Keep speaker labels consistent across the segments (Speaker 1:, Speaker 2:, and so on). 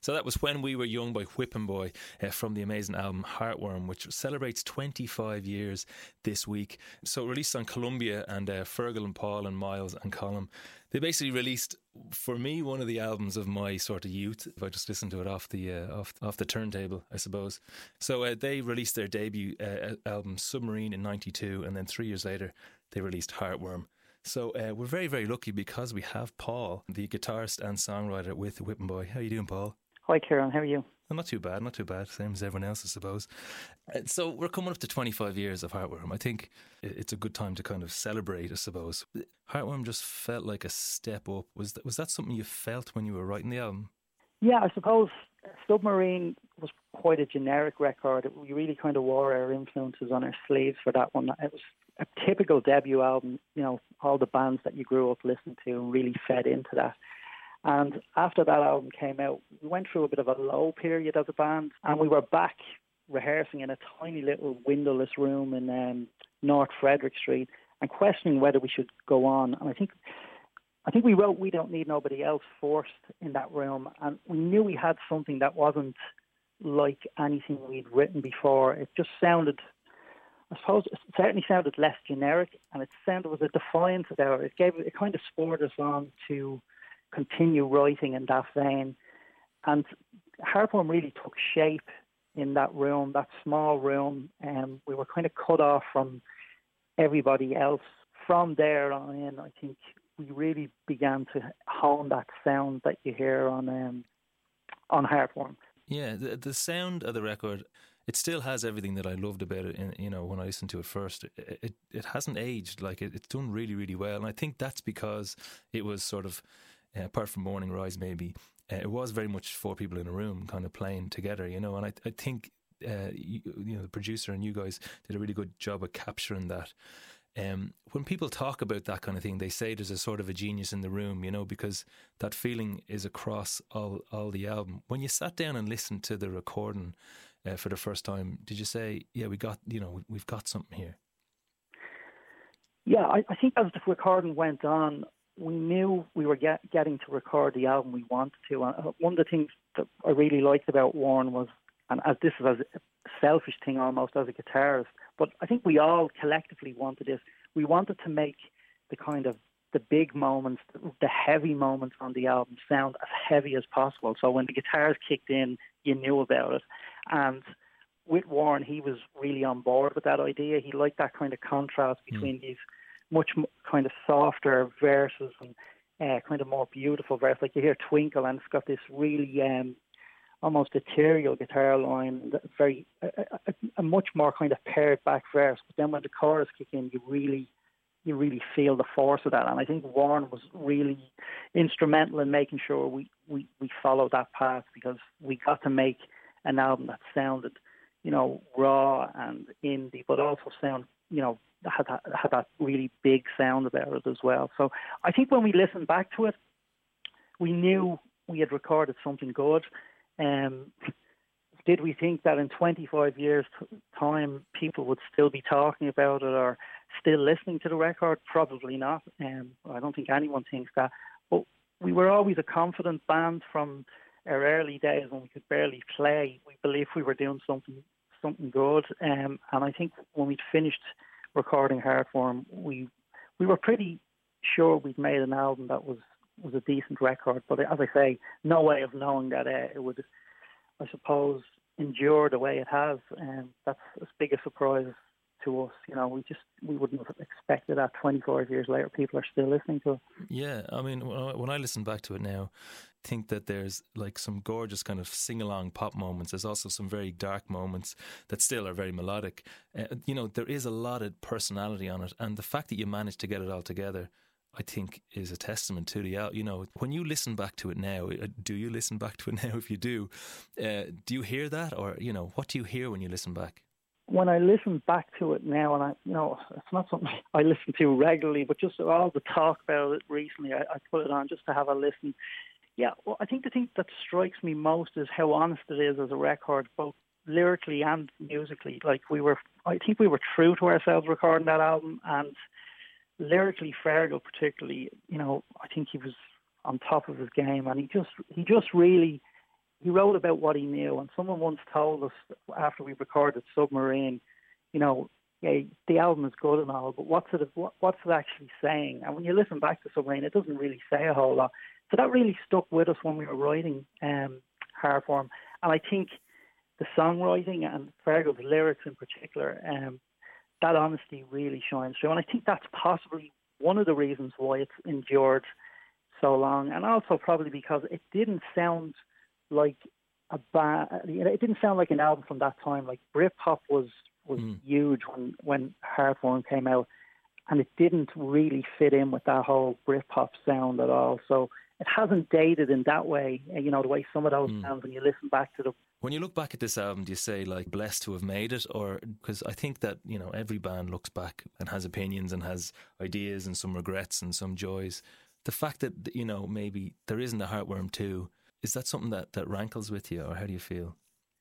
Speaker 1: So that was When We Were Young by Whipping Boy from the amazing album Heartworm, which celebrates 25 years this week. So released on Columbia, and Fergal and Paul and Miles and Colin, they basically released, for me, one of the albums of my sort of youth, if I just listen to it off the turntable, I suppose. So they released their debut album Submarine in 92, and then 3 years later they released Heartworm. So we're very, very lucky because we have Paul, the guitarist and songwriter with Whipping Boy. How are you doing, Paul?
Speaker 2: Hi, Kieran. How are you?
Speaker 1: Well, not too bad, not too bad. Same as everyone else, I suppose. So we're coming up to 25 years of Heartworm. I think it's a good time to kind of celebrate, I suppose. Heartworm just felt like a step up. Was that something you felt when you were writing the album?
Speaker 2: Yeah, I suppose Submarine was quite a generic record. We really kind of wore our influences on our sleeves for that one. It was a typical debut album, you know, all the bands that you grew up listening to and really fed into that. And after that album came out, we went through a bit of a low period as a band, and we were back rehearsing in a tiny little windowless room in North Frederick Street and questioning whether we should go on. And I think we wrote We Don't Need Nobody Else first in that room, and we knew we had something that wasn't like anything we'd written before. It just sounded, I suppose, it certainly sounded less generic, and it was a defiance about it. It kind of spurred us on to continue writing in that vein. And Heartworm really took shape in that room, that small room, and we were kind of cut off from everybody else. From there on in, I think we really began to hone that sound that you hear on Heartworm.
Speaker 1: Yeah, the sound of the record, it still has everything that I loved about it. When I listened to it first, it hasn't aged. Like it's done really, really well, and I think that's because it was sort of, apart from Morning Rise, maybe it was very much four people in a room, kind of playing together. And I think the producer and you guys did a really good job of capturing that. When people talk about that kind of thing, they say there's a sort of a genius in the room, because that feeling is across all the album. When you sat down and listened to the recording for the first time, did you say, yeah, we've got something here?
Speaker 2: Yeah, I think as the recording went on, we knew we were getting to record the album we wanted to. One of the things that I really liked about Warren was, and as this is a selfish thing almost as a guitarist, but I think we all collectively wanted this. We wanted to make the kind of the big moments, the heavy moments on the album sound as heavy as possible. So when the guitars kicked in, you knew about it. And with Warren, he was really on board with that idea. He liked that kind of contrast between these much kind of softer verses and kind of more beautiful verse. Like you hear Twinkle, and it's got this really almost ethereal guitar line, very a much more kind of pared back verse. But then when the chorus kick in, you really feel the force of that. And I think Warren was really instrumental in making sure we followed that path, because we got to make an album that sounded, raw and indie, but also had that really big sound about it as well. So I think when we listened back to it, we knew we had recorded something good. Did we think that in 25 years' time people would still be talking about it or still listening to the record? Probably not. I don't think anyone thinks that. But we were always a confident band from our early days when we could barely play. We believed we were doing something good. And I think when we'd finished recording Heartworm, we were pretty sure we'd made an album that was a decent record. But as I say, no way of knowing that it would, I suppose, endure the way it has. And that's as big a surprise to us. We wouldn't have expected that 25 years later people are still listening to it.
Speaker 1: Yeah, I mean, when I listen back to it now, I think that there's like some gorgeous kind of sing-along pop moments. There's also some very dark moments that still are very melodic. There is a lot of personality on it, and the fact that you managed to get it all together, I think, is a testament to the album. When you listen back to it now, do you listen back to it now? If you do you hear that, or what do you hear when you listen back?
Speaker 2: When I listen back to it now, and it's not something I listen to regularly, but just all the talk about it recently, I put it on just to have a listen. Yeah, well, I think the thing that strikes me most is how honest it is as a record, both lyrically and musically. I think we were true to ourselves recording that album, and lyrically, Fergal particularly, I think he was on top of his game, and he just really he wrote about what he knew. And someone once told us after we recorded Submarine, you know, yeah, the album is good and all, but what's it actually saying? And when you listen back to Submarine, it doesn't really say a whole lot. So that really stuck with us when we were writing Heartworm. And I think the songwriting and Fergal's lyrics in particular, that honesty really shines through. And I think that's possibly one of the reasons why it's endured so long. And also probably because it didn't sound like a band, it didn't sound like an album from that time. Like Britpop was huge when Heartworm came out, and it didn't really fit in with that whole Britpop sound at all. So it hasn't dated in that way, you know, the way some of those sounds when you listen back to them.
Speaker 1: When you look back at this album, do you say, like, blessed to have made it? Or, because I think that, you know, every band looks back and has opinions and has ideas and some regrets and some joys. The fact that, you know, maybe there isn't a Heartworm 2, is that something that rankles with you, or how do you feel?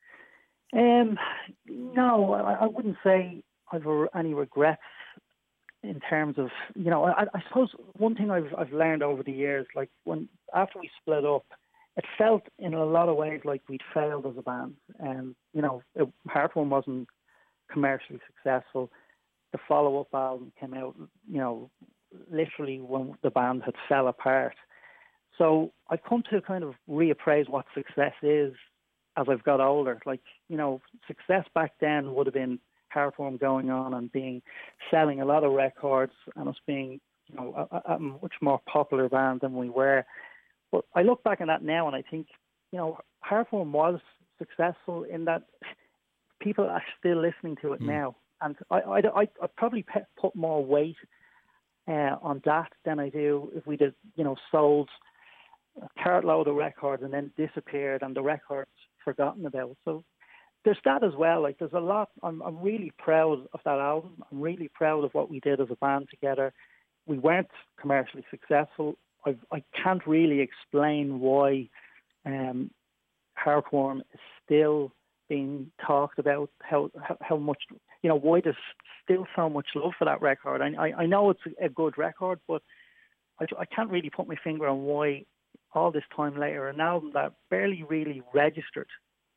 Speaker 2: No, I wouldn't say I've any regrets in terms of, you know, I suppose one thing I've learned over the years, like after we split up, it felt in a lot of ways like we'd failed as a band. You know, Heartworm wasn't commercially successful. The follow-up album came out, you know, literally when the band had fell apart. So I've come to kind of reappraise what success is as I've got older. Like, you know, success back then would have been Heartworm going on and selling a lot of records and us being, you know, a much more popular band than we were. But I look back on that now and I think, you know, Heartworm was successful in that people are still listening to it now. And I'd probably put more weight on that than I do if we did, you know, sold a cartload of records and then disappeared and the records forgotten about. So there's that as well. Like, there's a lot. I'm really proud of that album. I'm really proud of what we did as a band together. We weren't commercially successful. I can't really explain why Heartworm is still being talked about, how much, you know, why there's still so much love for that record. I know it's a good record, but I can't really put my finger on why all this time later, an album that barely really registered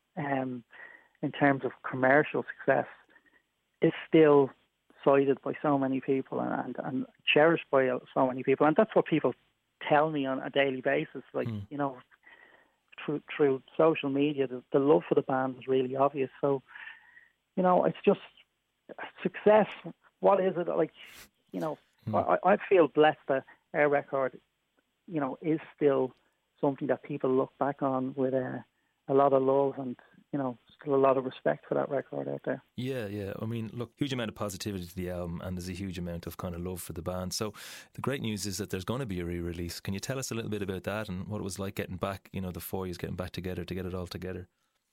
Speaker 2: in terms of commercial success is still cited by so many people and cherished by so many people. And that's what people tell me on a daily basis. Like, you know, through social media, the love for the band is really obvious. So, you know, it's just success. What is it? Like, you know, I feel blessed that our record, you know, is still something that people look back on with a lot of love and, you know, still a lot of respect for that record out there.
Speaker 1: Yeah. I mean, look, huge amount of positivity to the album, and there's a huge amount of kind of love for the band. So the great news is that there's going to be a re-release. Can you tell us a little bit about that and what it was like getting back, you know, the four years getting back together to get it all together?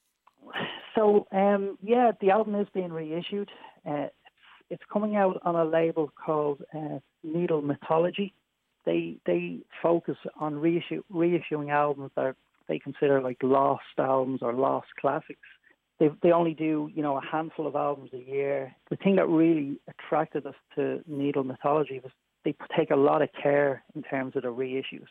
Speaker 2: So, the album is being reissued. It's coming out on a label called Needle Mythology. They focus on reissuing albums that they consider like lost albums or lost classics. They only do, you know, a handful of albums a year. The thing that really attracted us to Needle Mythology was they take a lot of care in terms of the reissues.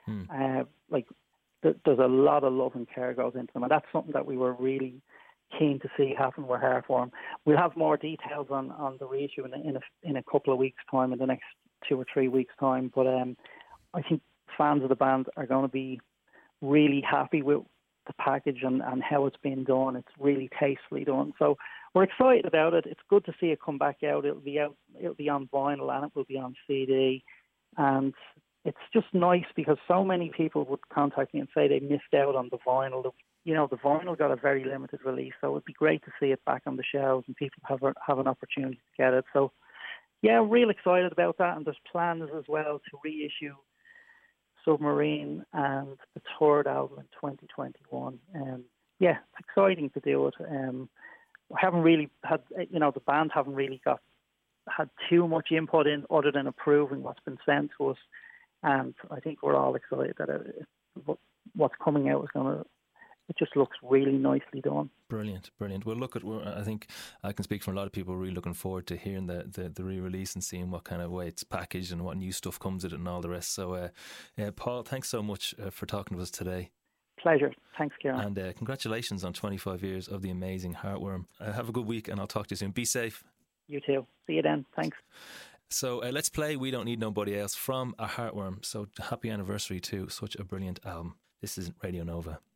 Speaker 2: There's a lot of love and care goes into them, and that's something that we were really keen to see happen with Heartworm. We'll have more details on the reissue in a couple of weeks' time, in the next 2 or 3 weeks' time. But I think fans of the band are going to be really happy with the package and how it's been done. It's really tastefully done. So we're excited about it. It's good to see it come back out. It'll be on vinyl and it will be on CD. And it's just nice because so many people would contact me and say they missed out on the vinyl. You know, the vinyl got a very limited release, so it'd be great to see it back on the shelves and people have an opportunity to get it. So, yeah, real excited about that. And there's plans as well to reissue Submarine and the third album in 2021. It's exciting to do it. We haven't really had, you know, the band haven't really had too much input in other than approving what's been sent to us. And I think we're all excited that what's coming out it just looks really nicely done. Brilliant.
Speaker 1: Well, look, I think I can speak for a lot of people really looking forward to hearing the re-release and seeing what kind of way it's packaged and what new stuff comes with it and all the rest. So, Paul, thanks so much for talking to us today.
Speaker 2: Pleasure. Thanks, Kieran.
Speaker 1: And congratulations on 25 years of the amazing Heartworm. Have a good week, and I'll talk to you soon. Be safe.
Speaker 2: You too. See you then. Thanks.
Speaker 1: So let's play We Don't Need Nobody Else from a Heartworm. So happy anniversary to such a brilliant album. This is Radio Nova.